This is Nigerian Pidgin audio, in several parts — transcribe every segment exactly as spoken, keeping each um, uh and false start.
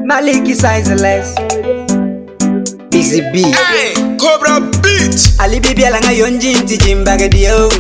Maliki sizeless. Busy B. Hey, Cobra Beat. Ali bibi alanga yonji inti jimbaga dio.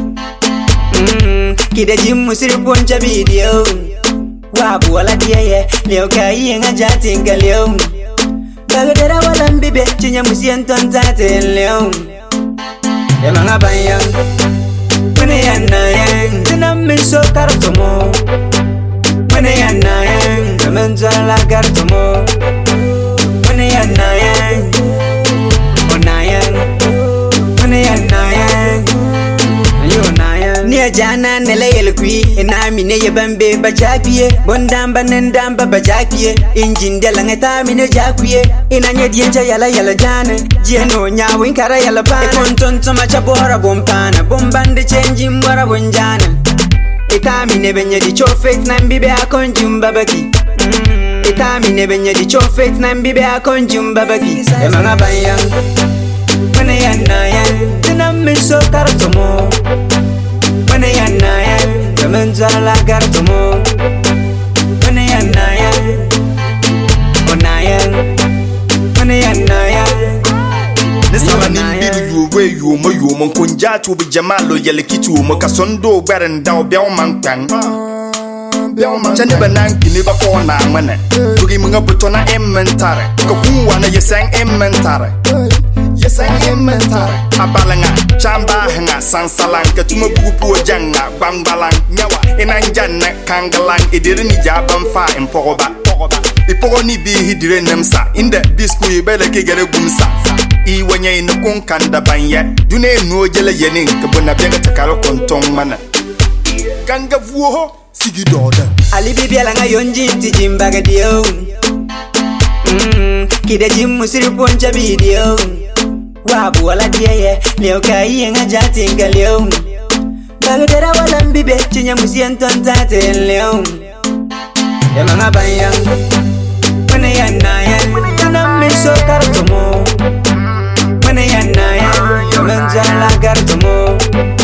Mm, kida jimu siri poncha video. Wabu wala diye, leo kai nga jati nga leo. Bagadera wala mbibe, chinya musienton tate leo. Ema nga bayang, mene yana yang, tina minso kartomo. Mene yana yang, kamenza la kartomo. Mene yana yang, ona yang, mene yana yang, ayo na yang. Nia jana nele yelkui, ena mine yebambe bajakiye, bondamba nendamba bajakiye, injin de langeta mine jakiye, ina nye diencha yala yala jane, jieno nyawo inkara yala bana, e kontonto machabora bompana, bombande chenji mbora bonjana, e kamine benye di chofet na mbibe akonjum babaki, e kamine benye di chofet na mbibe akonjum babaki, e manga bayang, mene yana yang, tina miso kartomo. Mene yana yang, kamenza la kartomo. Mene yana yang, ona yang, mene yana yang. Nisama nimbiri yuwe yumo yumo Nkonja chubi jamalo yele kitu umo Kasondo beren dao biao mankang Chani banang kini bako na mene Tugi mga buto na inventare Kakuwa na yesang inventare Yesang inventare Abala nga, chamba nga sansalang Katuma buku janga, bangbalang Nyawa, inanjan na kangalang Idiri ni jaban fa impogoba Ipogo ni bihi dire nemsa Inde bisku ibele kegere gumsa Iwanya ino kun kanda banya Dune nuo jele yenin Kabuna bianga takaro kontong mana Ganga vuho Sigi doda Ali bibi alanga yonji inti jimbaga dio. Mm, kida jimu siri poncha video. Wabu wala diye, leo kai nga jati nga leo. Bagadera wala mbibe, chinya musienton tate leo. Ema nga bayang, mene yana yang, tina miso kartomo. Mene yana yang, kamenza la kartomo.